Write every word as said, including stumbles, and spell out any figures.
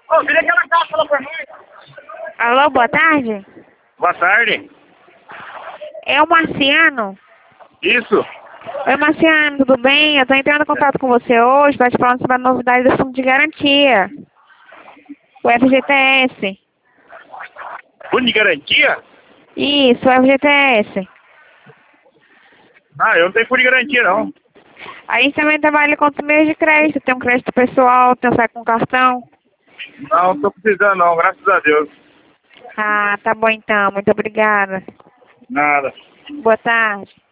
Ô, vira aquela caixa lá pra mim. Alô, boa tarde. Boa tarde. É o Marciano? Isso. Oi, Marciano, tudo bem? Eu tô entrando em contato com você hoje para te falar sobre a novidade do fundo de garantia. O F G T S. Fundo de garantia? Isso, o F G T S. Ah, eu não tenho fundo de garantia, não. A gente também trabalha com os meios de crédito. Tem um crédito pessoal, tem um saque com cartão. Não, não tô precisando, não. Graças a Deus. Ah, tá bom então. Muito obrigada. Nada. Boa tarde.